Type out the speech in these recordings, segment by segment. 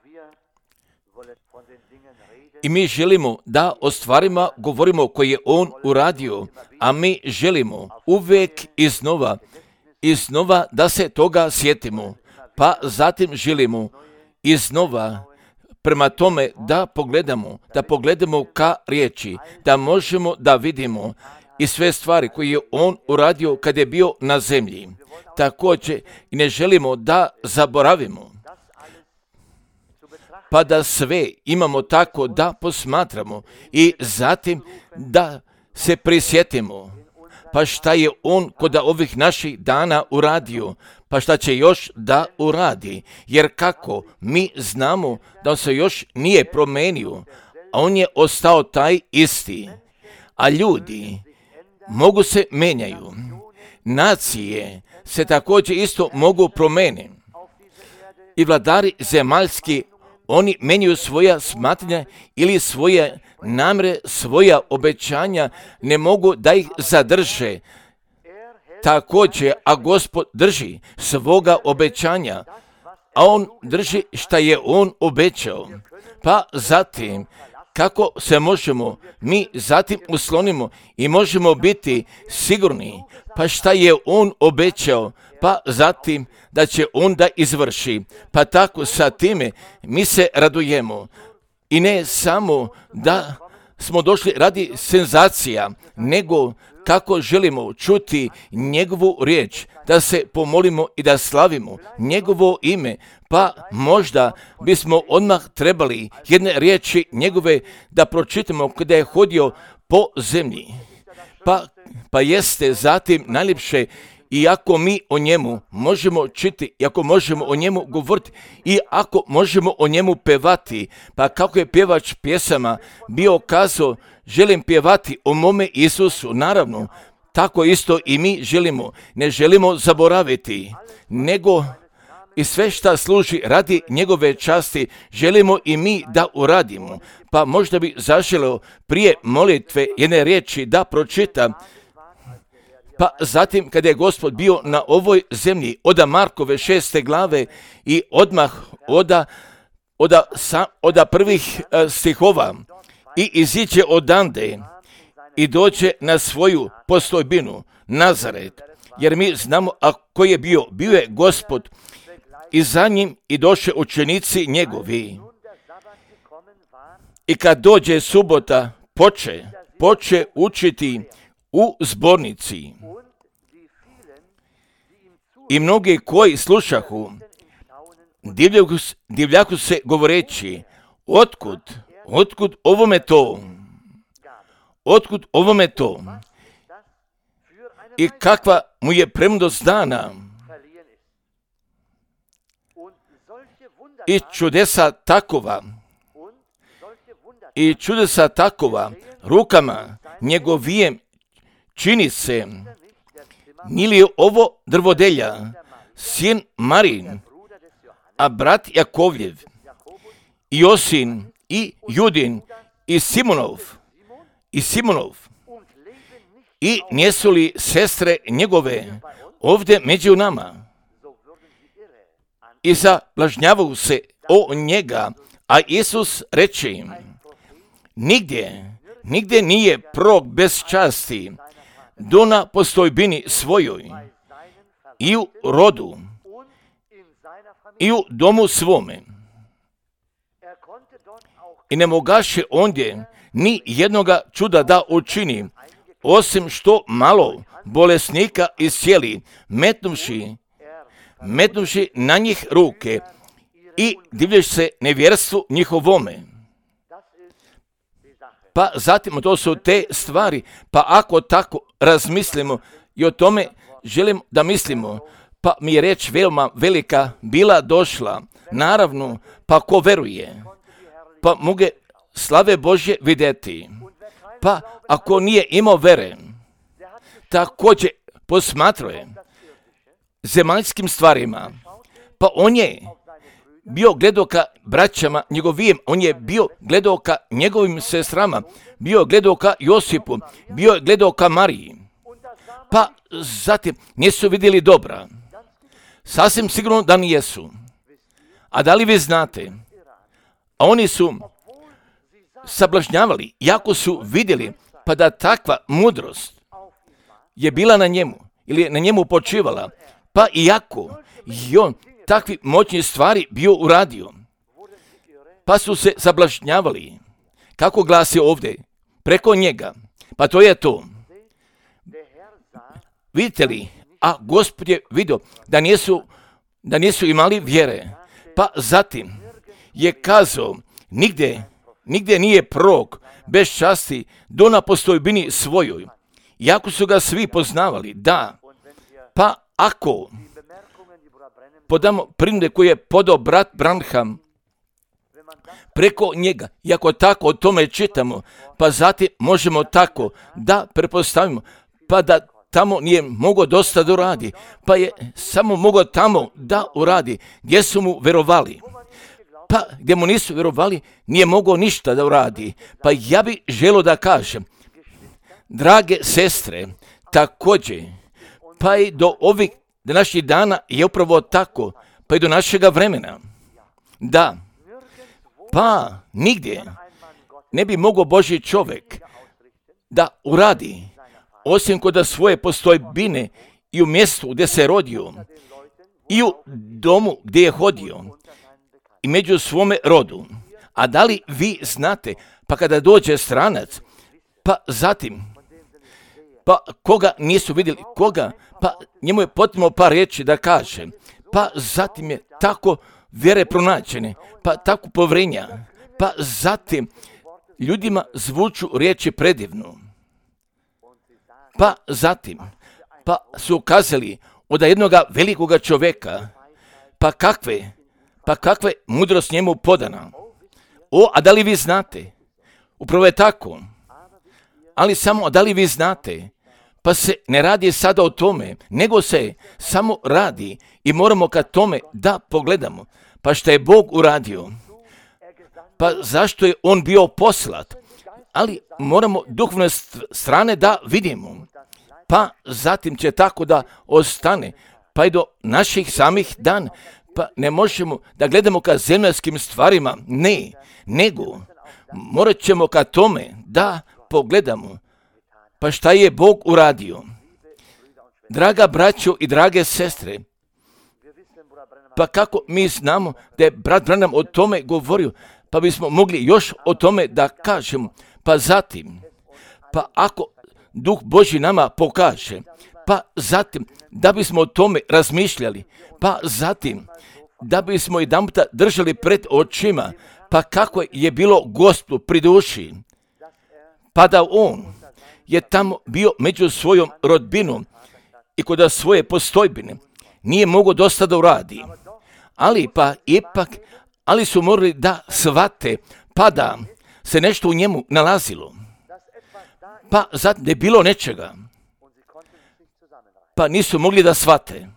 I mi želimo da o stvarima govorimo koje je On uradio, a mi želimo uvijek iznova da se toga sjetimo, pa zatim želimo iznova prema tome da pogledamo ka riječi, da možemo da vidimo i sve stvari koje je On uradio kad je bio na zemlji. Također i ne želimo da zaboravimo, pa da sve imamo tako da posmatramo i zatim da se prisjetimo, pa šta je On kod ovih naših dana uradio, pa šta će još da uradi, jer kako mi znamo da se još nije promenio, a On je ostao taj isti, a ljudi mogu se menjaju, nacije se također isto mogu promeniti i vladari zemaljski, oni menjaju svoja smatranja ili svoje namre, svoja obećanja, ne mogu da ih zadrže. Također, a Gospod drži svoga obećanja, a On drži šta je On obećao. Pa zatim, kako se možemo mi zatim uslonimo i možemo biti sigurni, pa šta je On obećao, pa zatim da će On da izvrši. Pa tako sa time mi se radujemo. I ne samo da smo došli radi senzacija, nego kako želimo čuti njegovu riječ, da se pomolimo i da slavimo njegovo ime, pa možda bismo odmah trebali jedne riječi njegove da pročitamo kada je hodio po zemlji. Pa jeste zatim najljepše, i ako mi o njemu možemo čiti, i ako možemo o njemu govoriti, i ako možemo o njemu pevati, pa kako je pjevač pjesama bio kazao, želim pjevati o mome Isusu, naravno, tako isto i mi želimo, ne želimo zaboraviti, nego i sve šta služi radi njegove časti, želimo i mi da uradimo. Pa možda bi zaželeo prije molitve jedne riječi da pročita. Pa zatim kada je Gospod bio na ovoj zemlji, oda Markove 6. glave i odmah oda prvih stihova i iziđe odande i dođe na svoju postojbinu, Nazaret, jer mi znamo a ko je bio je Gospod i za njim i doše učenici njegovi. I kad dođe subota, poče učiti u zbornici. I mnogi koji slušahu, divljaku se govoreći, otkud ovome to? Otkud ovome to? I kakva mu je premudrost dana? I čudesa takova, rukama njegovijem čini se. Nije li ovo drvodelja, sin Marin, a brat Jakovljev, i Josin, i Judin, i Simonov, i nijesu li sestre njegove ovdje među nama? I zablažnjavaju se o njega, a Isus reče im, nigdje nije prorok bez časti, do na postojbini svojoj, i u rodu, i u domu svome. I ne mogaše ondje ni jednoga čuda da učini, osim što malo bolesnika iscijeli, metnuvši na njih ruke i divlješ se nevjerstvu njihovome. Pa zatim to su te stvari, pa ako tako razmislimo i o tome želim da mislimo, pa mi je reč veoma velika bila došla, naravno, pa ko veruje, pa mogu slave Božje vidjeti, pa ako nije imao vere, također posmatruje zemaljskim stvarima, pa on je bio gledao ka braćama njegovim, on je bio gledao ka njegovim sestrama, bio gledao ka Josipu, bio gledao ka Mariji. Pa zatim nisu vidjeli dobra. Sasvim sigurno da nijesu. A da li vi znate, a oni su sablažnjavali, jako su vidjeli, pa da takva mudrost je bila na njemu, ili je na njemu počivala, pa iako je on takvi moćni stvari bio uradio, pa su se sablažnjavali. Kako glasi ovdje? Preko njega. Pa to je to. Vidite li? A Gospod je vidio da nisu imali vjere. Pa zatim je kazao, nigdje nije prorok bez časti do na postojbini svojoj. Iako su ga svi poznavali, da. Pa ako podamo prinude koje je podao brat Branham preko njega, i ako tako o tome čitamo, pa zatim možemo tako da prepostavimo, pa da tamo nije mogao dosta da uradi, pa je samo mogao tamo da uradi, gdje su mu verovali. Pa gdje mu nisu verovali, nije mogao ništa da uradi. Pa ja bih želio da kažem, drage sestre, također, pa i do ovih današnjih dana je upravo tako, pa i do našega vremena. Da, pa nigdje ne bi mogao Božji čovjek da uradi, osim kod svoje postojbine i u mjestu gdje se rodio, i u domu gdje je hodio, i među svome rodu. A da li vi znate, pa kada dođe stranac, pa zatim, pa koga nisu vidjeli, koga, pa njemu je potrebno par riječi da kaže, pa zatim je tako vjere pronađene, pa tako povrenja, pa zatim ljudima zvuču riječi predivno. Pa zatim, pa su ukazali od jednoga velikoga čovjeka, pa kakve mudrost njemu podana. A da li vi znate? Upravo je tako. Ali samo da li vi znate? Pa se ne radi sada o tome, nego se samo radi i moramo ka tome da pogledamo. Pa što je Bog uradio? Pa zašto je on bio poslat? Ali moramo duhovne strane da vidimo. Pa zatim će tako da ostane, pa i do naših samih dana. Pa ne možemo da gledamo ka zemaljskim stvarima, ne, nego morat ćemo ka tome da pogledamo. Pa šta je Bog uradio? Draga braćo i drage sestre, pa kako mi znamo da je brat Branham o tome govorio, pa bismo mogli još o tome da kažemo. Pa zatim, pa ako Duh Božji nama pokaže, pa zatim da bismo o tome razmišljali, pa zatim da bismo jedanputa držali pred očima, pa kako je bilo Gospodu pri duši, pa da on je tamo bio među svojom rodbinom i kod svoje postojbine nije mogao dosta da uradi, ali pa ipak, ali su morali da shvate, pa da se nešto u njemu nalazilo, pa zatim da je bilo nečega, pa nisu mogli da shvate,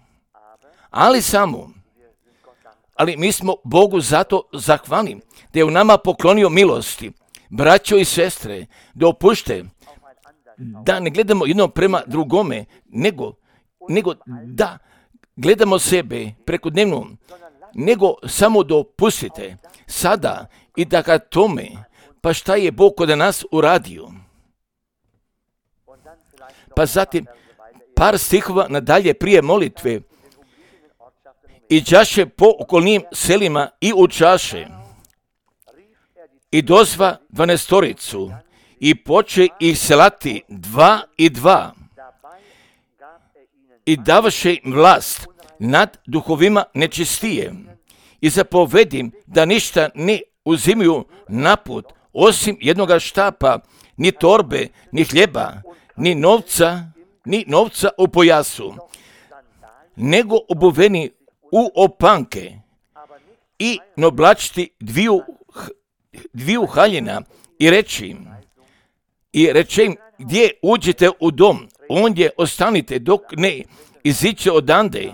ali mi smo Bogu zato zahvalni da je u nama poklonio milosti. Braćo i sestre, da opušte, da ne gledamo jedno prema drugome, nego da gledamo sebe prekodnevno, nego samo dopustite sada i da ka tome, pa šta je Bog kod nas uradio. Pa zatim, par stihova nadalje prije molitve, i đaše po okolnim selima i učaše, i dozva 12 i poče ih selati 2 i 2, i davaše im vlast nad duhovima nečistije, i zapovedim da ništa ne uzimaju naput, osim jednoga štapa, ni torbe, ni hljeba, ni novca u pojasu, nego obuveni u opanke i noblačiti dviju haljina i reći im, gdje uđete u dom, ondje ostanite dok ne iziđe odande.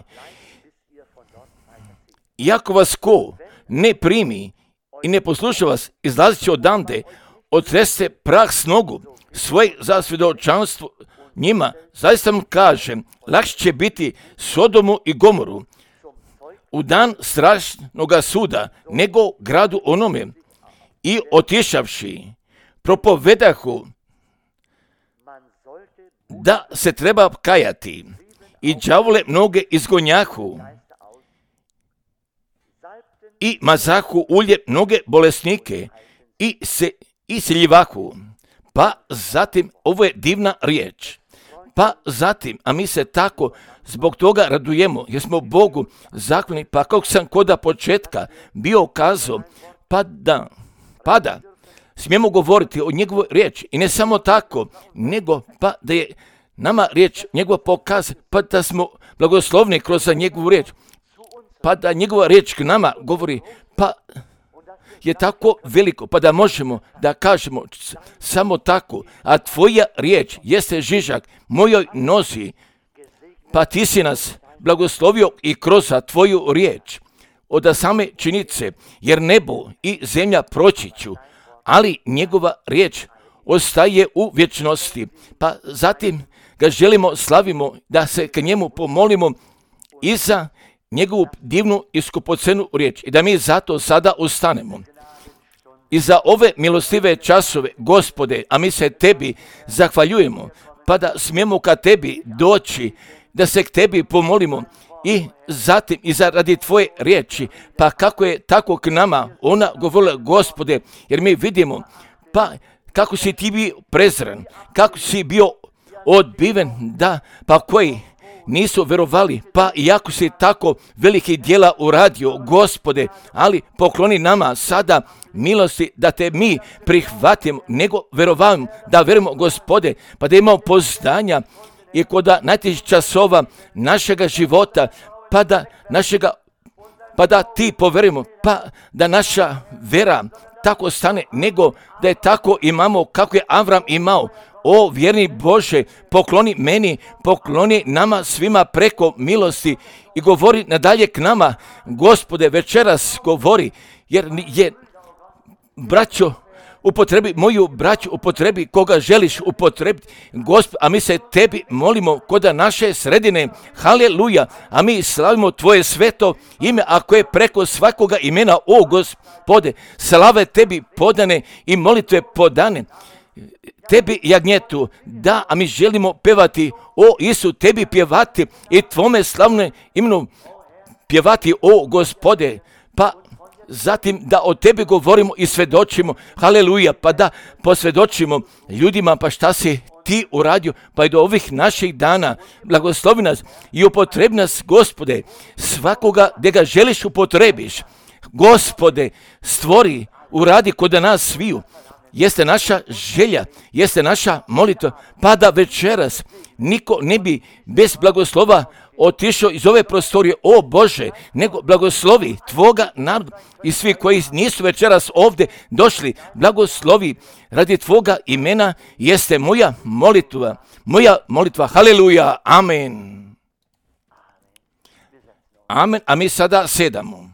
Iako vas ko ne primi i ne posluša vas, izlazit će odande, otreste prah s nogu svoje za svjedočanstvo njima. Zaista vam kažem, lakše će biti Sodomu i Gomoru u dan strašnoga suda nego gradu onome, i otišavši propovedahu da se treba kajati i đavole mnoge izgonjahu i mazahu ulje mnoge bolesnike i se isiljivahu. Pa zatim, ovo je divna riječ, pa zatim, a mi se tako zbog toga radujemo, jer smo Bogu zahvalni, pa kako sam koda početka bio kazao, pa da smijemo govoriti o njegovoj riječi i ne samo tako, nego pa da je nama riječ njegova pokaz, pa da smo blagoslovni kroz njegovu riječ, pa da njegova riječ k nama govori, pa je tako veliko, pa da možemo da kažemo samo tako, a tvoja riječ jeste žižak mojoj nozi, pa ti si nas blagoslovio i kroz tvoju riječ od same činice, jer nebo i zemlja proći ću, ali njegova riječ ostaje u vječnosti. Pa zatim ga želimo, slavimo, da se k njemu pomolimo i za njegovu divnu i skupocenu riječ i da mi zato sada ustanemo. I za ove milostive časove, Gospode, a mi se tebi zahvaljujemo, pa da smijemo ka tebi doći, da se k tebi pomolimo i zatim i radi tvoje riječi, pa kako je tako k nama ona govorila, Gospode, jer mi vidimo pa kako si ti bio prezren, kako si bio odbiven, da, pa koji nisu verovali, pa iako si tako veliki djela uradio, Gospode, ali pokloni nama sada milosti da te mi prihvatimo, nego verovamo, da verujemo, Gospode, pa da imamo poznanja i kod najtežih časova našega života, pa da ti poverujemo, pa da naša vera tako stane, nego da je tako imamo kako je Avram imao. O vjerni Bože, pokloni meni, pokloni nama svima preko milosti i govori nadalje k nama, Gospode, večeras govori, jer je braćo, upotrebi moju braću, upotrebi koga želiš upotrebiti, Gospod, a mi se tebi molimo kod naše sredine, haleluja, a mi slavimo tvoje sveto ime, a koje je preko svakoga imena, o Gospode, slave tebi podane i molitve podane, tebi jagnjetu, da, a mi želimo pevati, o Isu, tebi pjevati i tvome slavne imenu pjevati, o Gospode, pa zatim da o tebi govorimo i svedočimo, haleluja, pa da posvjedočimo ljudima, pa šta si ti uradio, pa i do ovih naših dana, blagoslovi nas i upotrebi nas, Gospode, svakoga gdje ga želiš upotrebiš, Gospode, stvori, uradi kod nas sviju, jeste naša želja, jeste naša molitva, pa da večeras niko ne bi bez blagoslova otišao iz ove prostorije, o Bože, nego blagoslovi tvoga naroda i svi koji nisu večeras ovdje došli, blagoslovi radi tvoga imena, jeste moja molitva, haleluja, amen. Amen, a mi sada sedamo.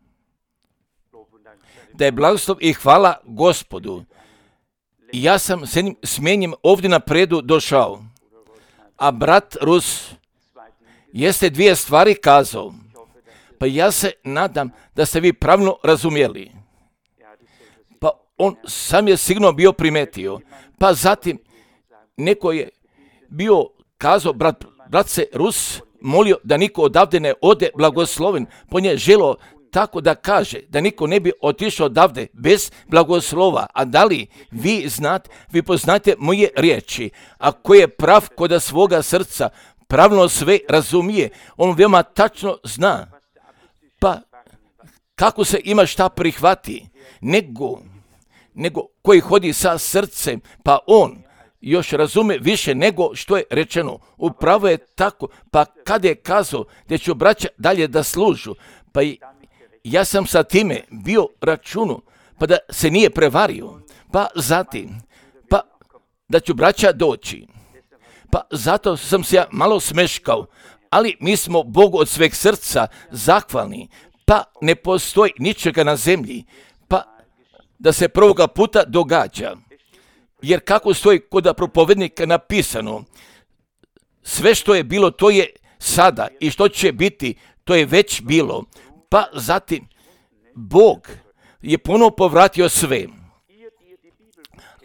Da je blagoslov i hvala Gospodu. Ja sam s jednim smenjem ovdje napredu došao, a brat Rus jeste dvije stvari kazao, pa ja se nadam da ste vi pravilno razumjeli. Pa on sam je sigurno bio primetio, pa zatim neko je bio kazao, brat se Rus molio da niko odavde ne ode blagosloven, po nje želo tako da kaže da niko ne bi otišao odavde bez blagoslova. A da li vi znate, vi poznate moje riječi, a ko je prav kod svoga srca, pravilno sve razumije, on veoma tačno zna, pa kako se ima šta prihvati, nego koji hodi sa srcem, pa on još razume više nego što je rečeno. Upravo je tako, pa kada je kazao da ću braća dalje da služu, pa ja sam sa time bio računu, pa da se nije prevario, pa zatim, pa da ću braća doći. Pa zato sam se ja malo smeškao, ali mi smo Bogu od sveg srca zahvalni, pa ne postoji ničega na zemlji, pa da se prvoga puta događa. Jer kako stoji kod propovednika napisano, sve što je bilo, to je sada i što će biti, to je već bilo. Pa zatim, Bog je ponovo povratio sve.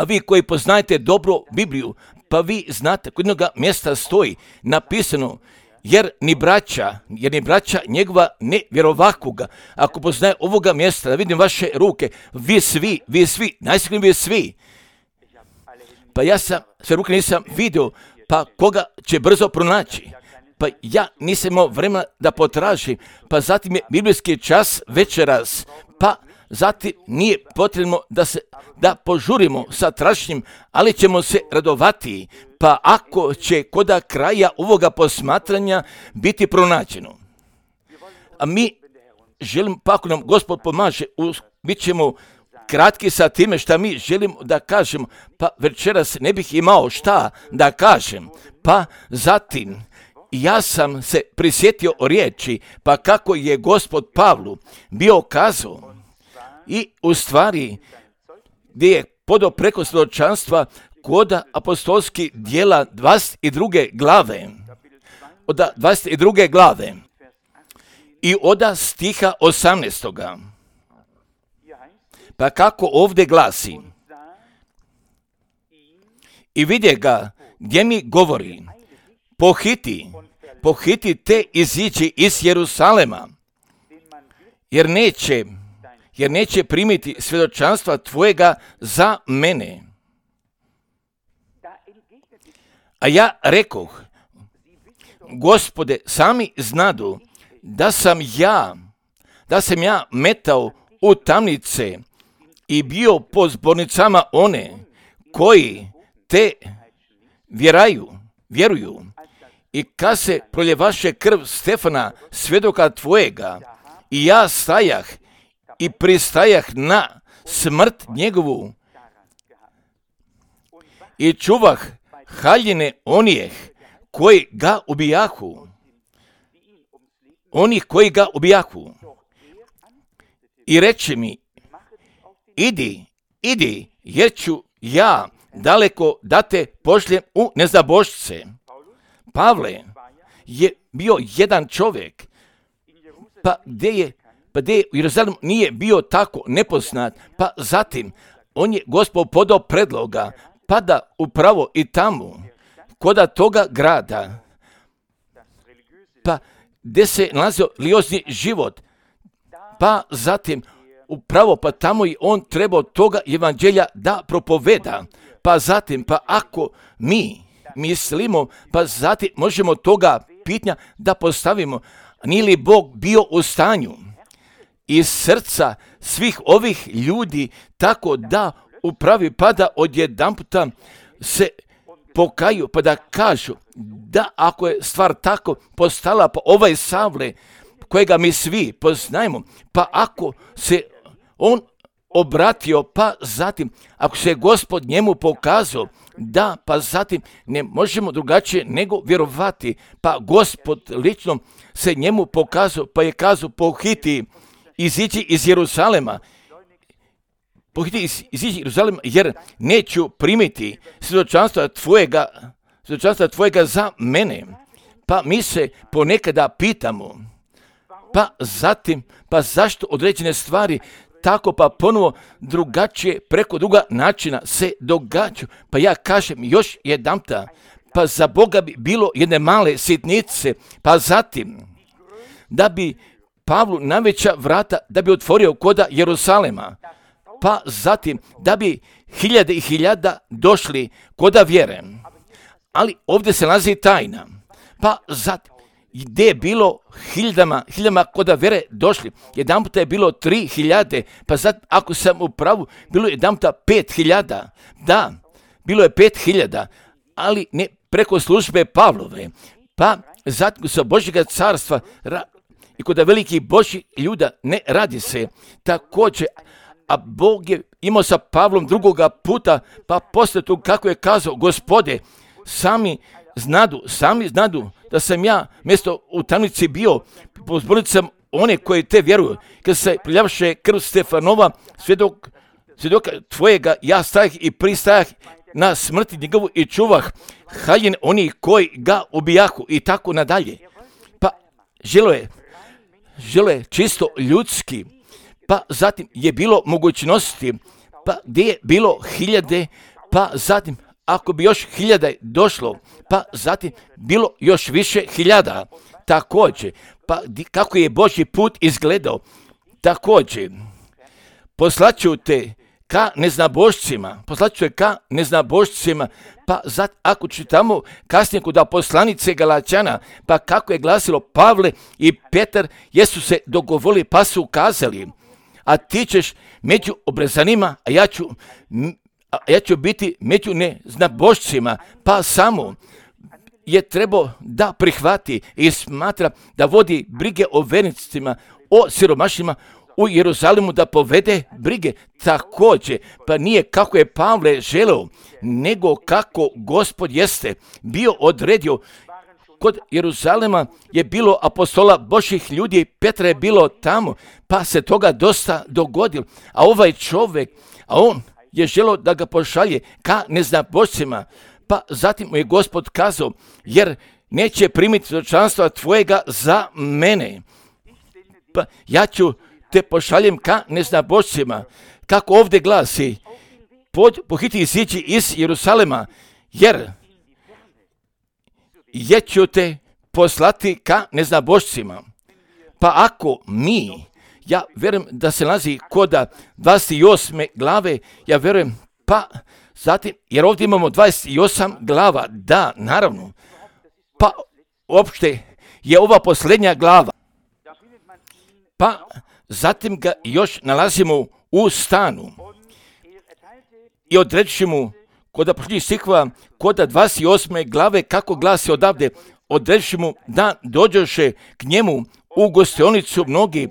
A vi koji poznajete dobro Bibliju, pa vi znate, kod jednoga mjesta stoji napisano, jer ni braća njegova ne vjerovakoga. Ako poznaje ovoga mjesta, da vidim vaše ruke, vi svi, najsigurnije vi svi. Pa ja sam, sve ruke nisam vidio, pa koga će brzo pronaći? Pa ja nisam imao vremena da potražim, pa zatim je biblijski čas večeras, pa zatim nije potrebno da požurimo sa traženjem, ali ćemo se radovati, pa ako će koda kraja ovoga posmatranja biti pronađeno. A mi želimo, pa ako nam Gospod pomaže, bit ćemo kratki sa time šta mi želimo da kažemo, pa večeras ne bih imao šta da kažem, pa zatim ja sam se prisjetio o riječi, pa kako je Gospod Pavlu bio kazao, i u stvari gdje je podao preko svjedočanstva kod apostolskih dijela 22. glave, od 22. glave i od stiha 18. Pa kako ovdje glasi, i vidje ga gdje mi govori, pohiti te izići iz Jerusalema, jer neće primiti svjedočanstva tvojega za mene. A ja rekoh, Gospode, sami znadu da sam ja metao u tamnice i bio po zbornicama one koji te vjeruju. I kad se proljevaše krv Stefana, svjedoka tvojega, i ja stajah i pristajah na smrt njegovu i čuvah haljine onih koji ga ubijahu. I reče mi, idi, jer ću ja daleko da te pošljem u nezabošce. Pavle je bio jedan čovjek, pa gdje u Jeruzalemu nije bio tako nepoznat, pa zatim on je Gospod podao predloga, pa da upravo i tamo, koda toga grada, pa gdje se nalazio religiozni život, pa zatim upravo pa tamo i on trebao toga evanđelja da propoveda, pa zatim, pa ako mi mislimo, pa zatim možemo toga pitanja da postavimo, nije li Bog bio u stanju iz srca svih ovih ljudi tako da upravi, pa da odjedanputa se pokaju, pa da kažu da ako je stvar tako postala, pa ovaj Savle kojega mi svi poznajemo, pa ako se on obratio, pa zatim ako se Gospod njemu pokazao, da, pa zatim ne možemo drugačije nego vjerovati, pa Gospod lično se njemu pokazao, pa je kazao, pohiti izići iz Jeruzalema, jer neću primiti svjedočanstva tvojega za mene. Pa mi se ponekada pitamo, pa zatim, pa zašto određene stvari tako pa ponovo drugačije, preko druga načina se događaju. Pa ja kažem još jedanputa, pa za Boga bi bilo jedne male sitnice, pa zatim da bi Pavlu najveća vrata da bi otvorio koda Jerusalema, pa zatim da bi hiljade i hiljada došli koda vjere. Ali ovdje se nalazi tajna, pa zatim gdje je bilo hiljadama koda vjere došli, jedan puta je bilo 3.000, pa zatim ako sam u pravu, bilo je jedan puta 5.000, da, bilo je 5.000, ali ne preko službe Pavlove, pa zatim sa Božjega carstva i kod velikih Božjih ljuda ne radi se također, a Bog je imao sa Pavlom drugoga puta, pa poslije tu kako je kazao, Gospode, sami znadu da sam ja mjesto u tamnici bio, po zbornicama one koji te vjeruju, kad se priljavaše krv Stefanova, svjedoka tvojega, ja stajah i pristajah na smrti njegovu i čuvah haljine onih koji ga ubijahu i tako nadalje. Pa želo je čisto ljudski, pa zatim je bilo mogućnosti, pa gdje je bilo hiljade pa zatim ako bi još 1000 došlo, pa zatim bilo još više 1000. Također, pa kako je Božji put izgledao, također, poslaću te ka neznabošcima, pa zatim ako čitamo kasnije kod poslanice Galačana, pa kako je glasilo Pavle i Petar, jesu se dogovorili pa su kazali, a ti ćeš među obrezanima, a ja ću biti među neznabošcima, pa samo je trebao da prihvati i smatra da vodi brige o vernicima, o siromašnima u Jeruzalemu, da povede brige također, pa nije kako je Pavle želeo, nego kako Gospod jeste bio odredio. Kod Jeruzalema je bilo apostola Božjih ljudi, Petra je bilo tamo, pa se toga dosta dogodilo. A ovaj čovjek, on je želio da ga pošalje ka neznabošcima, pa zatim mu je Gospod kazao, jer neće primiti svjedočanstva tvojega za mene. Pa ja ću te pošaljem ka neznabošcima, kako ovdje glasi, pohiti iziđi iz Jerusalema, jer ću te poslati ka neznabošcima. Pa ako ja vjerujem da se nalazi kod 28. glave, ja vjerujem, pa zatim, jer ovdje imamo 28 glava, da, naravno, pa uopšte je ova posljednja glava, pa zatim ga još nalazimo u stanu i odreći mu kod posljednjih stihova, kod 28. glave, kako glasi odavde, odreći mu da dođoše k njemu u gostionicu mnogi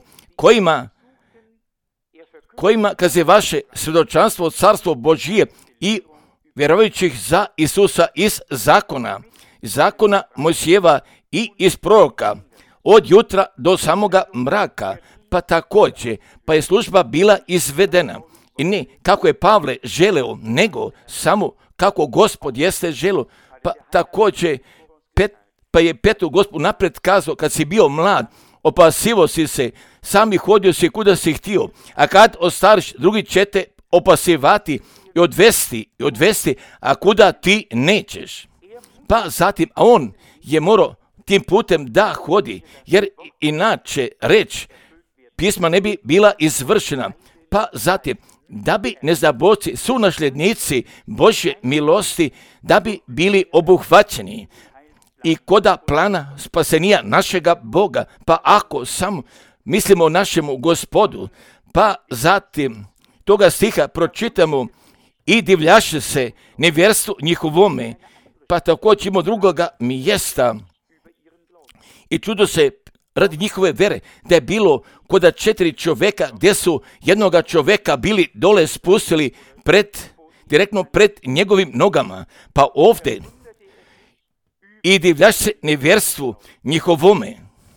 kojima kaze vaše svjedočanstvo od carstvo Božije i vjerujućih za Isusa iz zakona Mojsijeva i iz proroka, od jutra do samoga mraka, pa također, pa je služba bila izvedena. I ne kako je Pavle želeo, nego samo kako Gospod jeste želeo. Pa također, pa je Petru Gospod napred kazao, kad si bio mlad, opasivo si se, sami hodio si kuda si htio, a kad ostariš, drugi će te opasivati i odvesti, a kuda ti nećeš. Pa zatim, a on je morao tim putem da hodi, jer inače reč pisma ne bi bila izvršena. Pa zatim, da bi neznabošci su nasljednici Božje milosti, da bi bili obuhvaćeni i koda plana spasenija našega Boga, pa ako samo mislimo o našemu Gospodu, pa zatim toga stiha pročitamo i divljaše se nevjerstvu njihovome, pa također imamo drugoga mjesta i čudo se radi njihove vere, da je bilo kod 4 čovjeka, gdje su jednoga čovjeka bili dole spustili direktno pred njegovim nogama, pa ovdje i divljaš se nevjerstvu njihovome.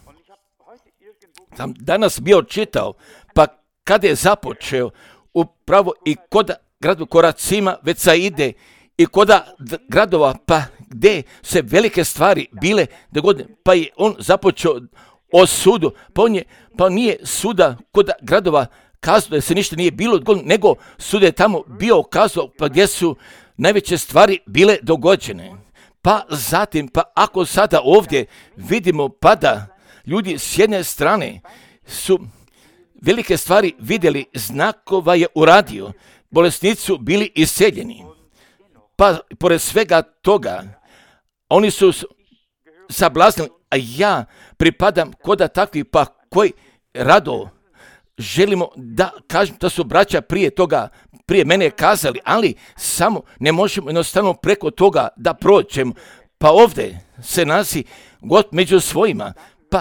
Sam danas bio čitao, pa kada je započeo upravo i kod gradu Koracima, već sa ide i kod gradova, pa gdje se velike stvari bile dogodne, pa je on započeo o sudu, pa nije suda kod gradova kazao da se ništa nije bilo dogodno, nego sud je tamo bio kazao, pa gdje su najveće stvari bile dogođene. Pa zatim, pa ako sada ovdje vidimo pa da ljudi s jedne strane su velike stvari vidjeli, znakova je uradio, bolesnici su bili isceljeni. Pa pored svega toga, oni su sablaznili, a ja pripadam koda takvih, pa koji rado želimo da kažem da su braća prije mene kazali, ali samo ne možemo jednostavno preko toga da prođemo. Pa ovdje se nalazi God među svojima,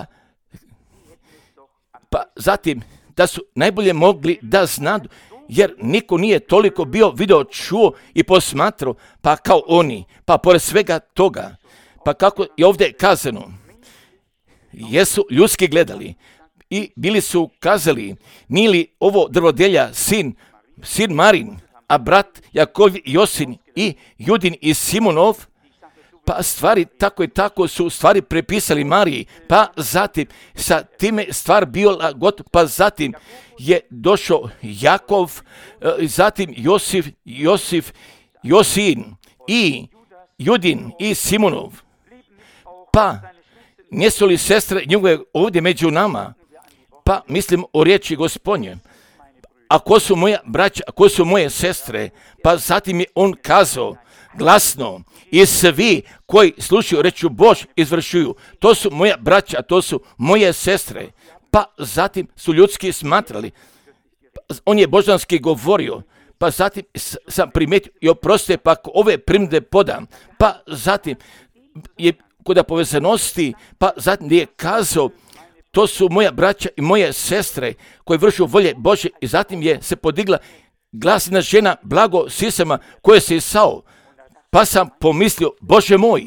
pa zatim da su najbolje mogli da znadu, jer niko nije toliko bio video, čuo i posmatrao, pa kao oni, pa pored svega toga, pa kako je ovdje kazano, jesu ljudski gledali i bili su kazali, nije li ovo drvodelja sin Marin, a brat Jakov, Josin i Judin i Simonov, pa stvari tako i tako su stvari prepisali Mariji, pa zatim sa time stvar bila gotova, pa zatim je došao Jakov, zatim Josif Josin i Judin i Simonov. Pa, nisu li sestre njegove ovdje među nama? Pa, mislim o riječi Gospodnje. A ko su moja braća, a ko su moje sestre? Pa zatim je on kazao glasno, i svi koji slušaju rečju Bož izvršuju. To su moja braća, a to su moje sestre. Pa zatim su ljudski smatrali. On je božanski govorio. Pa zatim sam primijetio i oprostite, pa ako ove primjedbe podam. Pa zatim je kod povezanosti, pa zatim je kazao, to su moja braća i moje sestre koji vršu volje Bože, i zatim je se podigla glasna žena blago sisama koje se isao. Pa sam pomislio, Bože moj,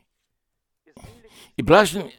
i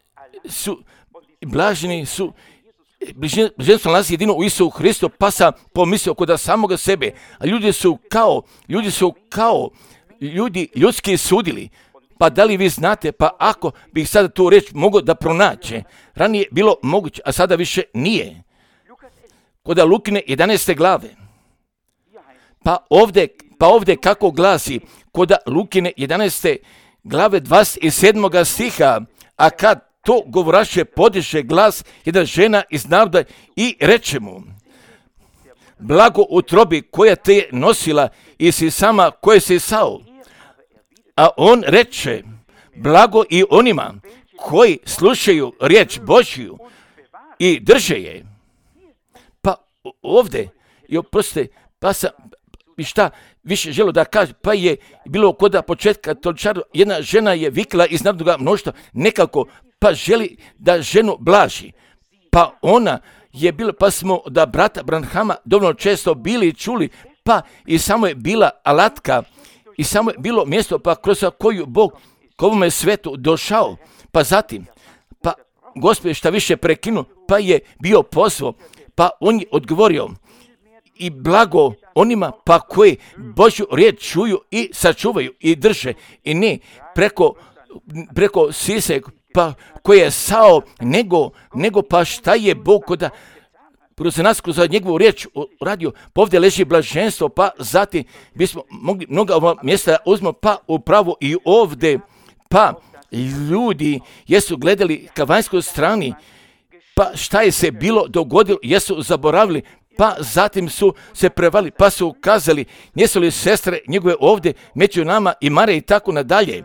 blaženi su, blaženstvo nalazi jedino u Isusu Hristu, pa sam pomislio kod samoga sebe, a ljudi su kao ljudski sudili. Pa da li vi znate, pa ako bih sada tu reč mogao da pronaće, ranije bilo moguće, a sada više nije. Kod Lukine 11. glave. Pa ovdje kako glasi, kod Lukine 11. glave 27. stiha, a kad to govoraše podiže glas jedna žena iz naroda i reče mu, blago utrobi koja te je nosila i si sama koje si sao. A on reče, blago i onima koji slušaju riječ Božju i drže je. Pa ovdje, i oprostite, pa sam, šta više želio da kaže, pa je bilo kod početka toličaru, jedna žena je vikla iz narodnoga mnoštva nekako, pa želi da ženu blaži. Pa ona je bila, pa smo da brata Branhama dovoljno često bili čuli, pa i samo je bila alatka, i samo je bilo mjesto pa kroz koju Bog k ovome svetu došao. Pa zatim, pa Gospod šta više prekinuo, pa je bio pozvao, pa on je odgovorio, i blago onima pa koji Božju riječ čuju i sačuvaju i drže, i ne preko sise pa koje je sao, nego pa šta je Bog koda kroz nas, kroz njegovu riječ radio, pa ovdje leži blaženstvo, pa zatim bismo mogli mnoga ova mjesta uzmemo, pa upravo i ovdje, pa ljudi jesu gledali ka vanjskoj strani, pa šta je se bilo dogodilo, jesu zaboravili, pa zatim su se prevali, pa su ukazali, nisu li sestre njegove ovdje među nama i Mare i tako nadalje.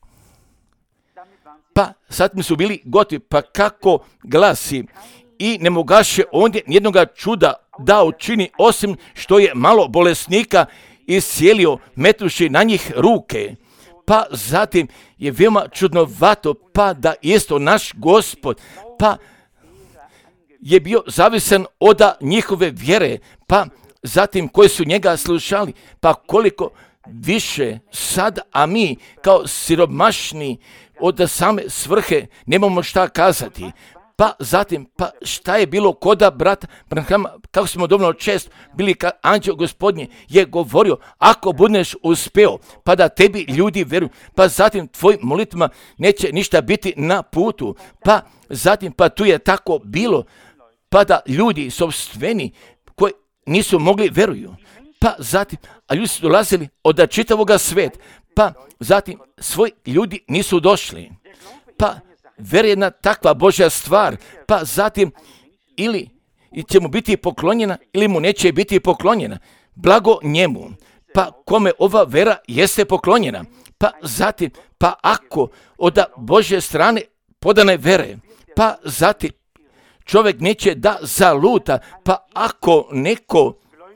Pa zatim su bili gotovi, pa kako glasi, i ne mogaše ondje nijednoga čuda da učini, osim što je malo bolesnika iscijelio metuši na njih ruke. Pa zatim je veoma čudnovato, pa da isto naš Gospod, pa je bio zavisan od njihove vjere, pa zatim koji su njega slušali, pa koliko više sad, a mi kao siromašni od same svrhe nemamo šta kazati. Pa zatim, pa šta je bilo koda brata Branhama, kako smo dovoljno često bili kad anđeo Gospodnje je govorio, ako budeš uspeo, pa da tebi ljudi veruju, pa zatim tvojim molitvama neće ništa biti na putu, pa zatim, pa tu je tako bilo, pa da ljudi sopstveni koji nisu mogli veruju, pa zatim, a ljudi su dolazili od čitavoga sveta, pa zatim svoji ljudi nisu došli, pa vera je jedna takva Božja stvar, pa zatim ili će mu biti poklonjena ili mu neće biti poklonjena. Blago njemu, pa kome ova vera jeste poklonjena, pa zatim, pa ako od Božje strane podane vere, pa zatim čovjek neće da zaluta, pa ako neko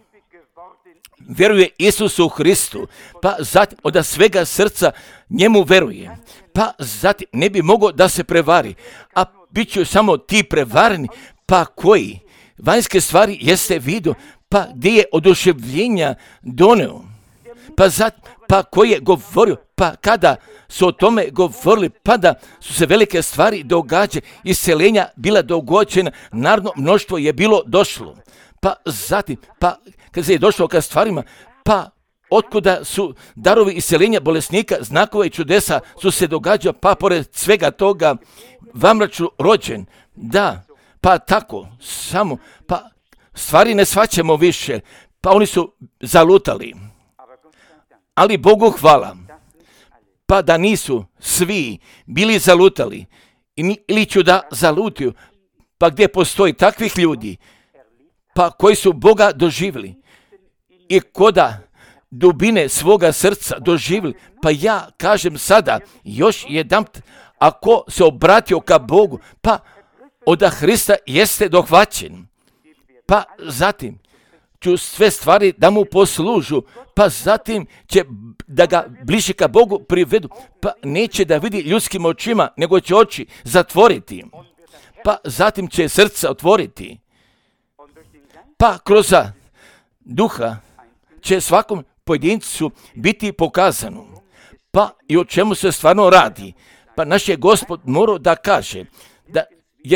vjeruje Isusu Hristu, pa zatim od svega srca njemu veruje, pa zatim ne bi mogao da se prevari, a bit će samo ti prevareni, pa koji vanjske stvari jeste vidio, pa gdje je oduševljenja doneo, pa zatim, pa koji je govorio, pa kada su o tome govorili, pa da su se velike stvari događale, isceljenja bila dogođena, narodno mnoštvo je bilo došlo, pa zatim, pa kad se je došlo ka stvarima, pa otkuda su darovi isceljenja bolesnika, znakova i čudesa su se događali, pa pored svega toga vamraču rođen, da, pa tako, samo, pa stvari ne shvaćamo više, pa oni su zalutali. Ali Bogu hvala, pa da nisu svi bili zalutali ili ću da zalutiju, pa gdje postoji takvih ljudi, pa koji su Boga doživjeli i koda dubine svoga srca doživjeli, pa ja kažem sada još jedan, ako se obratio ka Bogu, pa od Hrista jeste dohvaćen, pa zatim ću sve stvari da mu poslužu, pa zatim će da ga bliže ka Bogu privedu, pa neće da vidi ljudskim očima, nego će oči zatvoriti, pa zatim će srca otvoriti, pa kroz duha će svakom pojedincu biti pokazano, pa i o čemu se stvarno radi. Pa naš je Gospod morao da kaže, da,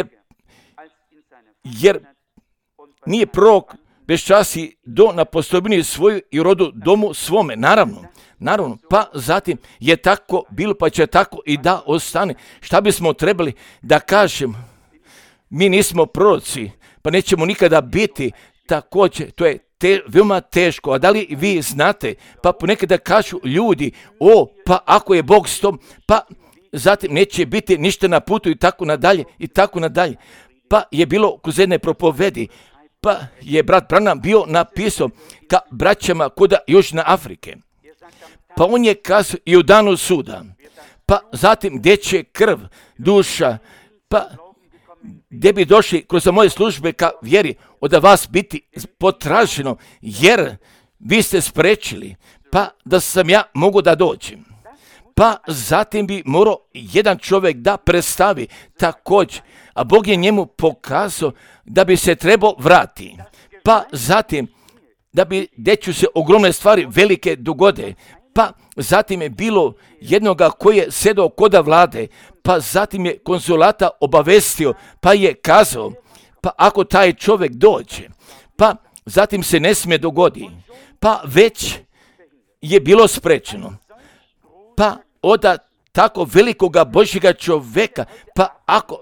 jer nije prorok bez časi do na postojbini svoju i rodu domu svome, naravno, pa zatim je tako bilo, pa će tako i da ostane. Šta bismo trebali da kažemo? Mi nismo proroci, pa nećemo nikada biti, također, to je veoma teško. A da li vi znate, pa ponekada kažu ljudi, pa ako je Bog s tom, pa zatim neće biti ništa na putu i tako nadalje. Pa je bilo kroz jedne propovedi, pa je brat Branham bio napisao ka braćama kuda Južne Afrike. Pa on je kazao i u danu suda, pa zatim gdje će krv, duša, pa gdje bi došli kroz moje službe ka vjeri od vas biti potraženo, jer vi ste sprečili, pa da sam ja mogu da dođem. Pa zatim bi morao jedan čovjek da predstavi također, a Bog je njemu pokazao da bi se trebao vrati. Pa zatim, da bi gdje se ogromne stvari velike dogode, pa zatim je bilo jednoga koji je sedao koda vlade, pa zatim je konzulata obavestio, pa je kazao, pa ako taj čovjek dođe, pa zatim se ne smije dogodi, pa već je bilo sprečeno. Pa od tako velikoga Božjega čovjeka, ako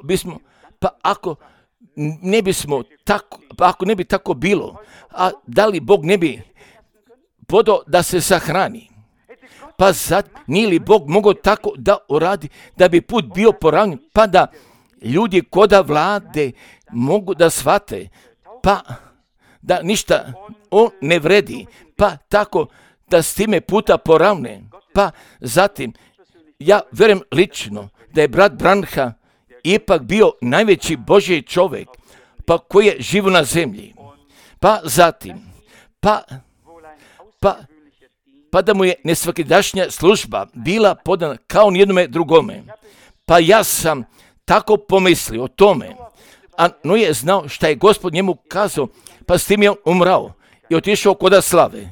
ne bi tako bilo, a da li Bog ne bi podao da se sahrani? Pa sad nije li Bog mogao tako da uradi da bi put bio poravnjen, pa da ljudi koda vlade mogu da shvate, pa da ništa on ne vredi, pa tako da s time puta poravne. Pa zatim, ja vjerujem lično da je brat Branham ipak bio najveći Božji čovjek, pa koji je živo na zemlji. Pa zatim, pa da mu je nesvakidašnja služba bila podana kao nijednome drugome. Pa ja sam tako pomislio o tome, a no je znao šta je Gospod njemu kazao, pa s tim je umrao i otišao koda slave.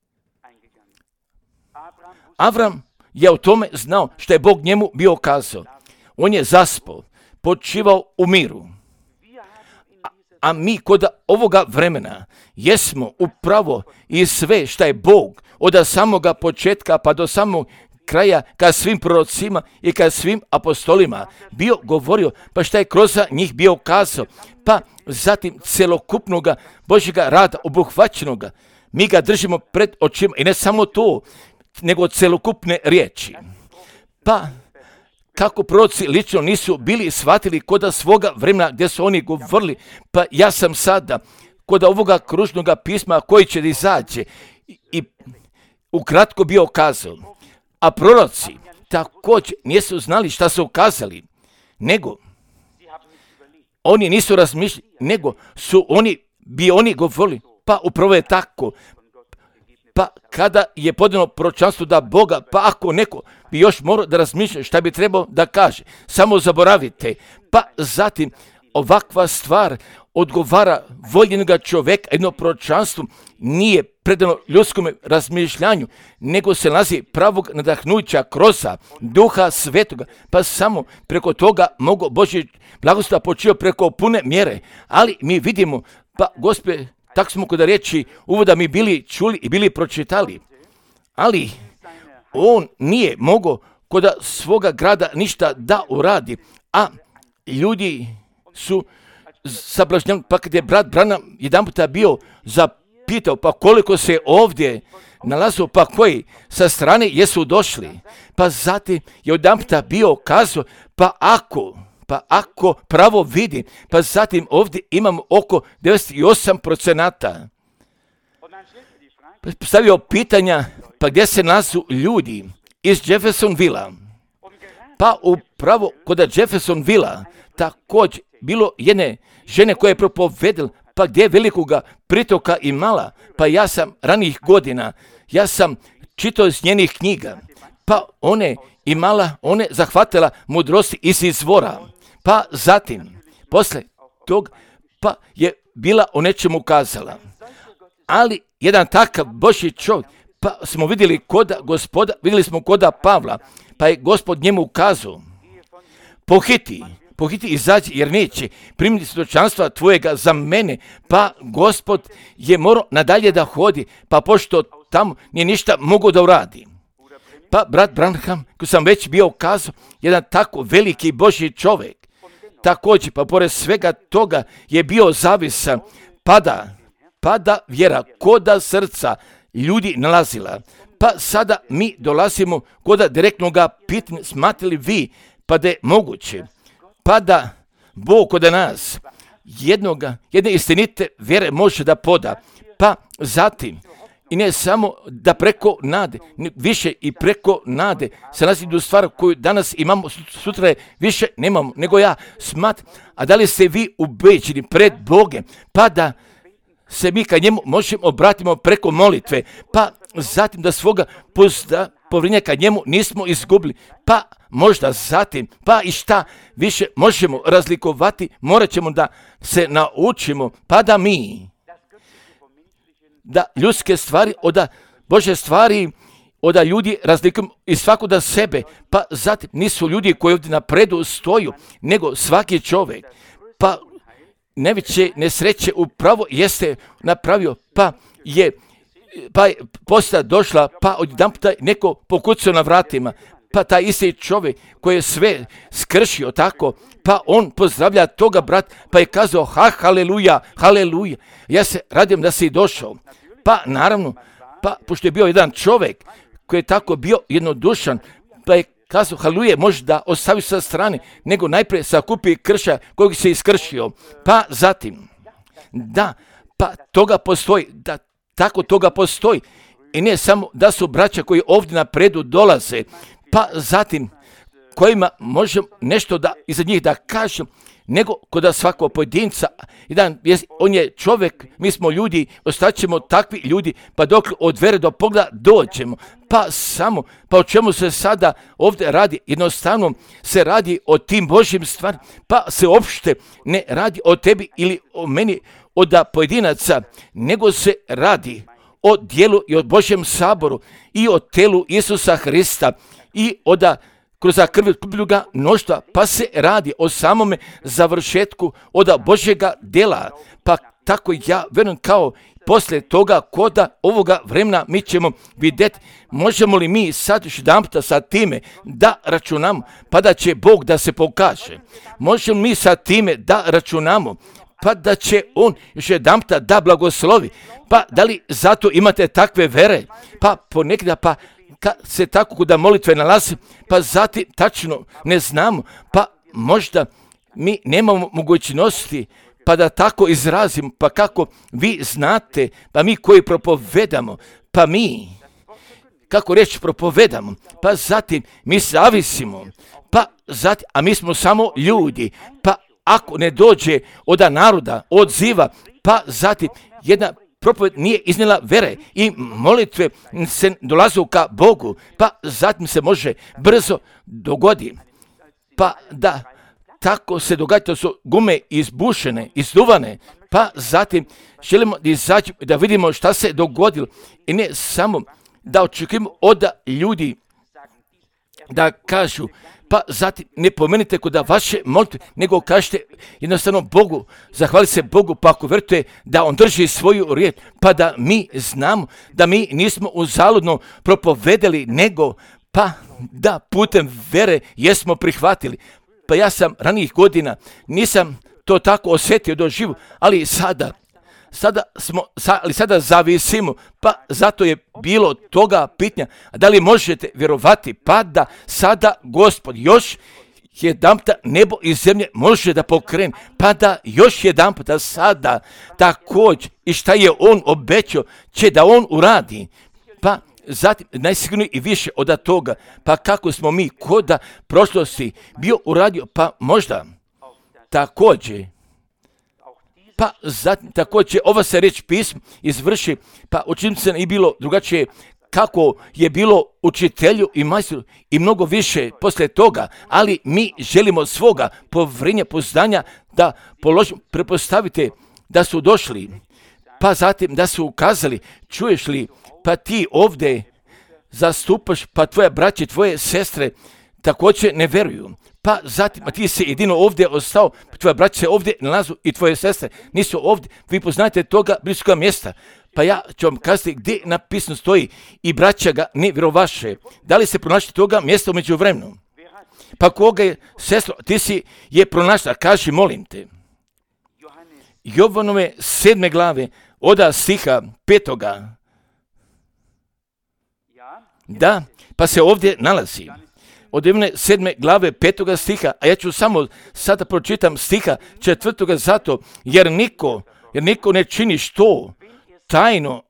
Avram je o tome znao šta je Bog njemu bio kazao. On je zaspao, počivao u miru. A mi kod ovoga vremena jesmo upravo i sve šta je Bog od samoga početka pa do samog kraja ka svim prorocima i ka svim apostolima bio govorio, pa šta je kroz njih bio kazao, pa zatim celokupnoga Božjega rada obuhvaćenoga. Mi ga držimo pred očima i ne samo to, nego celokupne riječi. Pa kako proroci lično nisu bili shvatili koda svoga vremena gdje su oni govorili, pa ja sam sada koda ovoga kružnoga pisma koji će da izađe i ukratko bio kazao. A proroci također nisu znali šta su ukazali, nego oni nisu razmišljali, nego su oni govorili, pa upravo je tako. Pa kada je podano proročanstvo da Boga, pa ako neko bi još morao da razmišlja šta bi trebao da kaže, samo zaboravite. Pa zatim ovakva stvar odgovara voljenoga čovjeka, jedno proročanstvo nije predano ljudskom razmišljanju, nego se nalazi pravog nadahnuća kroz Duha Svetoga, pa samo preko toga mogu Božji blagoslov počeo preko pune mjere. Ali mi vidimo, pa Gospod, tako smo kod riječi uvoda mi bili čuli i bili pročitali, ali on nije mogao kod svoga grada ništa da uradi, a ljudi su sablažnjeni. Pa kad je brat Branham jedan puta bio zapitao, pa koliko se ovdje nalazu, pa koji sa strane jesu došli. Pa zatim je odamputa bio kazao, pa ako pravo vidi, pa zatim ovdje imamo oko 98%. Postavio pitanja, pa gdje se nalazu ljudi iz Jeffersonvilla. Pa upravo kod Jeffersonvilla također bilo jedne žene koje je propovedala, pa gdje velikoga pritoka imala, pa ja sam ranijih godina, ja sam čitao iz njenih knjiga, pa one zahvatila mudrosti iz izvora, pa zatim, posle tog, pa je bila o nečemu kazala. Ali jedan takav Božji čovjek, pa smo vidjeli smo koda Pavla, pa je Gospod njemu ukazao, pohiti, izađi jer neće primiti svjedočanstva tvojega za mene, pa Gospod je morao nadalje da hodi, pa pošto tamo nije ništa mogao da uradi. Pa brat Branham, koji sam već bio kazao, jedan tako veliki Božji čovjek, također, pa pored svega toga je bio zavisan, pada vjera, koda srca ljudi nalazila. Pa sada mi dolazimo koda direktnoga pitanja, smatrali vi, pa da je moguće, pa da Bog kod nas jedne istinite vjere može da poda, pa zatim i ne samo da preko nade, više i preko nade se nalazi do stvar koju danas imamo, sutra je više nemamo, nego ja smatram, a da li ste vi ubeđeni pred Bogem, pa da se mi ka njemu možemo obratimo preko molitve, pa zatim da svoga povjerenja ka njemu nismo izgubili, pa možda zatim, pa i šta više možemo razlikovati, morat ćemo da se naučimo, pa da mi, da ljudske stvari od Božje stvari, od ljudi razlikujemo i svako da sebe, pa zatim nisu ljudi koji ovdje napredu stoju, nego svaki čovjek, pa najveće nesreće upravo jeste napravio, pa je posta došla, pa odjedanputa neko pokucao na vratima, pa taj isti čovjek koji je sve skršio tako, pa on pozdravlja toga brat, pa je kazao haleluja, ja se radim da si došao. Pa naravno, pa pošto je bio jedan čovjek koji je tako bio jednodušan, pa je kazao haleluja, može da ostavi sa strane, nego najprije sakupi krša kojeg se iskršio. Pa zatim, pa toga postoji, tako toga postoji. I ne samo da su braća koji ovdje napredu dolaze, pa zatim kojima možemo nešto da iza njih da kažem, nego kod svakog pojedinca. On je čovjek, mi smo ljudi, ostaćemo takvi ljudi, pa dok od vere do pogleda dođemo. Pa o čemu se sada ovdje radi? Jednostavno se radi o tim Božjim stvarima, pa se uopšte ne radi o tebi ili o meni, od pojedinaca, nego se radi o dijelu i o Božjem saboru i o telu Isusa Hrista i kroz krv kupljuga mnoštva, pa se radi o samome završetku od Božjega dela. Pa tako ja verujem kao poslije toga koda ovoga vremena mi ćemo vidjeti možemo li mi sad još jedanputa sa time da računamo, pa da će Bog da se pokaže. Možemo mi sa time da računamo, pa da će on još jedanputa da blagoslovi. Pa da li zato imate takve vere? Pa ponekada kad se tako kod molitve nalazi, pa zatim tačno ne znamo, pa možda mi nemamo mogućnosti pa da tako izrazimo, pa kako vi znate, pa mi koji propovedamo, pa mi, kako reći propovedamo, pa zatim mi zavisimo, pa zatim, a mi smo samo ljudi, pa ako ne dođe od naroda, odziva, pa zatim jedna propoved nije iznijela vere i molitve se dolazu ka Bogu, pa zatim se može brzo dogodi. Pa da, tako se događa, to su gume izbušene, izduvane, pa zatim želimo da izađemo da vidimo šta se dogodilo i ne samo da očekujemo od ljudi da kažu, pa zatim ne pomenite kod vaše molitve, nego kažete jednostavno Bogu, zahvali se Bogu, pa ako verujete da on drži svoju riječ, pa da mi znamo da mi nismo uzaludno propovedali, nego pa da putem vere jesmo prihvatili. Pa ja sam ranijih godina, nisam to tako osjetio doživu, ali ali sada zavisimo, pa zato je bilo toga pitanja, da li možete vjerovati, pa da sada Gospod još jedanputa nebo i zemlje može da pokrene, pa da još jedanputa sada također i šta je on obećao će da on uradi, pa zatim najsigurnije i više od toga, pa kako smo mi koda prošlosti bio uradio, pa možda također, pa zatim također ova se reč pisma izvrši, pa učiniti se i bilo drugačije kako je bilo učitelju i majstoru i mnogo više poslije toga, ali mi želimo svoga povjerenja, poznanja da položimo, prepostavite da su došli, pa zatim da su ukazali, čuješ li, pa ti ovdje zastupaš, pa tvoje braće, tvoje sestre također ne vjeruju. Pa zatim, a ti si jedino ovdje ostao, pa tvoje braće se ovdje nalazu i tvoje sestre nisu ovdje, vi poznajete toga bliskoga mjesta. Pa ja ću vam kazati gdje napisano stoji i braća ga ne vjerovaše. Da li se pronašli toga mjesta u međuvremenu? Pa koga je, sestro, ti si je pronašla, kaži molim te. Jovanove 7. glave, od stiha 5. Da, pa se ovdje nalazi. Od 7. glave 5. stiha, a ja ću samo sada pročitam stiha 4. zato, jer niko ne čini što tajno,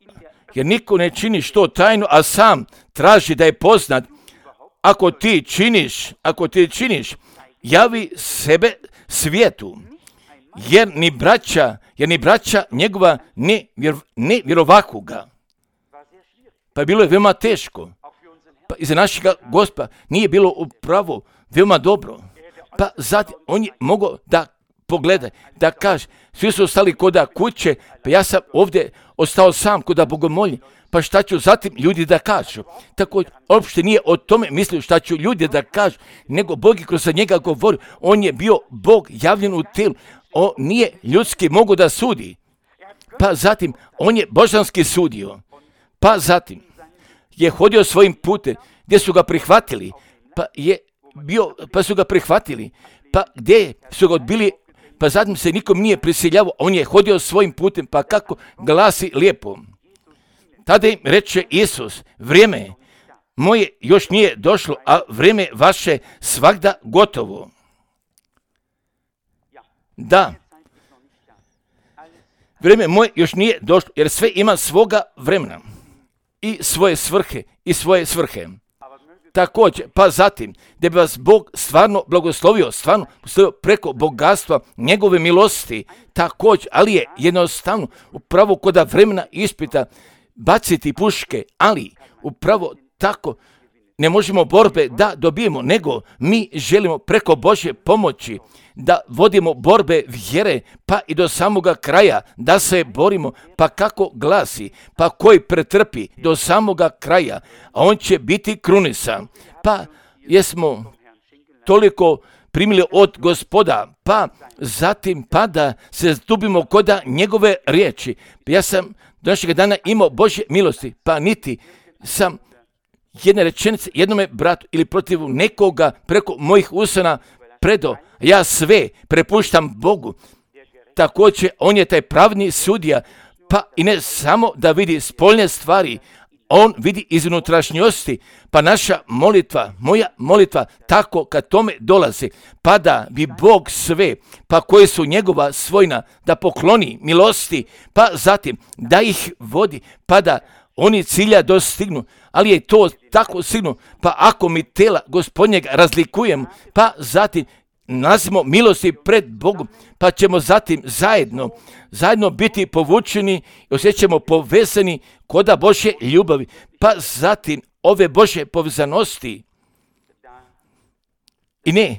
a sam traži da je poznat. Ako ti činiš, javi sebe svijetu, jer ni braća njegova ne vjerovahu ga. Pa bilo je veoma teško. Pa iza našega Gospa nije bilo upravo veoma dobro. Pa zatim on je mogao da pogleda, da kaže, svi su ostali koda kuće, pa ja sam ovdje ostao sam koda bogomolje, pa šta ću zatim ljudi da kažu. Tako uopšte nije o tome mislio šta ću ljudi da kažu, nego Bog je kroz njega govorio, on je bio Bog javljen u tijelu, on nije ljudski mogo da sudi. Pa zatim on je božanski sudio, pa zatim je hodio svojim putem gdje su ga prihvatili, pa su ga prihvatili, pa gdje su ga odbili, pa zatim se nikom nije prisiljavao, on je hodio svojim putem, pa kako glasi lijepo. Tada im reče Isus, vrijeme moje još nije došlo, a vrijeme vaše svagda gotovo. Da, vrijeme moje još nije došlo, jer sve ima svoga vremena i svoje svrhe. Također, pa zatim, da bi vas Bog stvarno blagoslovio preko bogatstva njegove milosti, također, ali je jednostavno upravo koda vremena ispita baciti puške, ali upravo tako ne možemo borbe da dobijemo, nego mi želimo preko Božje pomoći da vodimo borbe vjere, pa i do samoga kraja, da se borimo, pa kako glasi, pa koji pretrpi do samoga kraja, a on će biti krunisan. Pa jesmo toliko primili od Gospoda, pa zatim pa da se zdubimo koda njegove riječi. Ja sam do našeg dana imao Božje milosti, pa niti sam jedne rečenice jednome bratu ili protiv nekoga preko mojih usana predo, ja sve prepuštam Bogu. Također, on je taj pravni sudija, pa i ne samo da vidi spoljne stvari, on vidi iz unutrašnjosti, pa naša molitva, moja molitva, tako kad tome dolazi, pa da bi Bog sve, pa koji su njegova svojna, da pokloni milosti, pa zatim da ih vodi, pa da oni cilja dostignu, ali je to tako sigurno, pa ako mi tela Gospodnjega razlikujemo, pa zatim nalazimo milosti pred Bogom, pa ćemo zatim zajedno biti povučeni i osjećamo povezani koda Božje ljubavi, pa zatim ove Božje povezanosti. I ne,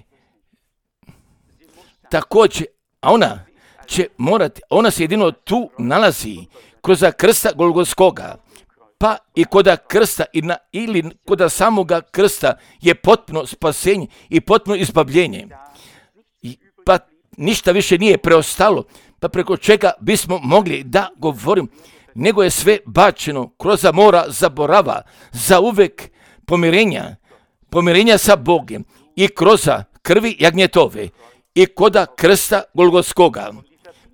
također, a ona se jedino tu nalazi kroz krsta Golgotskoga, pa i koda krsta ili koda samoga krsta je potpuno spasenje i potpuno izbavljenje. Pa ništa više nije preostalo, pa preko čega bismo mogli da govorimo, nego je sve bačeno kroz mora zaborava, za uvek pomirenja sa Bogom i kroz krvi jagnjetove i koda krsta Golgotskoga.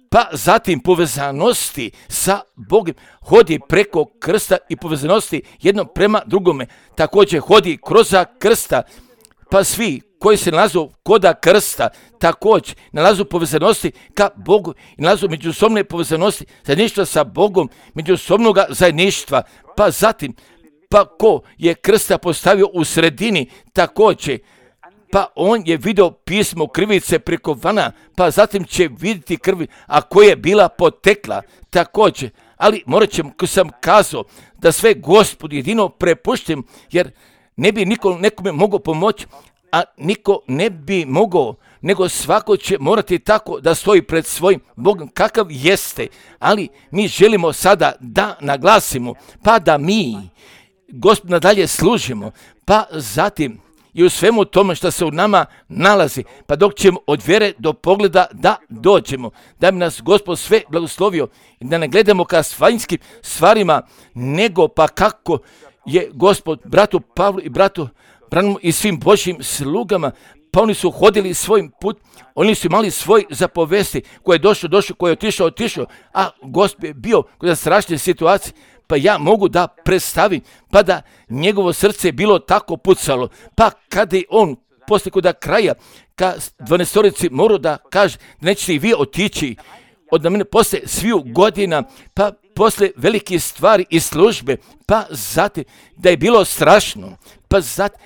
pa zatim povezanosti sa Bogom, hodi preko krsta i povezanosti jedno prema drugome, također hodi kroz krsta, pa svi koji se nalazu koda krsta također nalazu povezanosti ka Bogu i nalazu međusobne povezanosti zajedništva sa Bogom, međusobnog zajedništva, pa zatim pa ko je krsta postavio u sredini također, pa on je vidio pismo krivice preko vana, pa zatim će vidjeti krvi, a koja je bila potekla također. Ali morat ćemo, ko sam kazao, da sve Gospodu jedino prepuštim, jer ne bi nekome mogao pomoći, a niko ne bi mogao, nego svako će morati tako da stoji pred svojim Bogom kakav jeste. Ali mi želimo sada da naglasimo, pa da mi Gospod nadalje služimo, pa zatim i u svemu tome što se u nama nalazi, pa dok ćemo od vjere do pogleda da dođemo, da bi nas Gospod sve blagoslovio i da ne gledamo ka vanjskim stvarima, nego pa kako je Gospod bratu Pavlu i bratu Branamu i svim Božjim slugama, pa oni su hodili svojim put, oni su imali svoj zapovesti, ko je došao, ko je otišao, a Gospod je bio kod strašne situacije, pa ja mogu da predstavim, pa da njegovo srce bilo tako pucalo, pa kada je on poslije kod kraja, ka 12-orici morao da kaže da nećete i vi otići od mene poslije sviju godina, pa poslije velike stvari i službe, pa zatim da je bilo strašno, pa zatim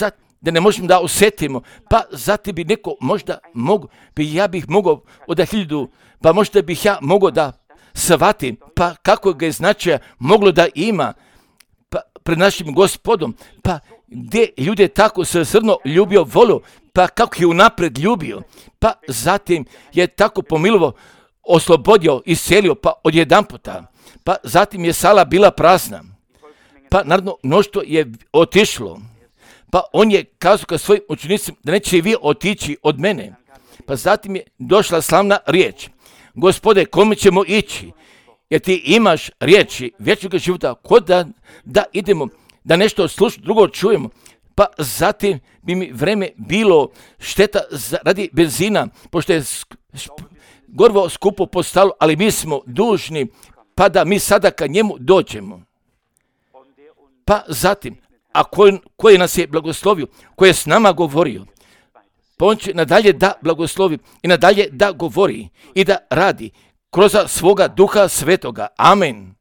da ne možemo da osjetimo, pa zatim bi neko možda mogu, ja bih mogao od 1000, pa možda bih ja mogao da shvatim, pa kako ga je značaja moglo da ima pa pred našim Gospodom, pa gdje ljude tako srno ljubio, volio, pa kako je unapred ljubio, pa zatim je tako pomilovo, oslobodio, iscelio, pa odjedanputa, pa zatim je sala bila prazna, pa naravno mnoštvo je otišlo, pa on je kazao ka svojim učenicima da neće vi otići od mene, pa zatim je došla slavna riječ: Gospode, kome ćemo ići? Jer ti imaš riječi vječnog života, kod da idemo, da nešto drugo čujemo. Pa zatim bi mi vreme bilo šteta radi benzina, pošto je gorivo skupo postalo, ali mi smo dužni, pa da mi sada ka njemu dođemo. Pa zatim, a koji nas je blagoslovio, koji je s nama govorio, pa on će nadalje da blagoslovi i nadalje da govori i da radi kroz svoga Duha Svetoga. Amen.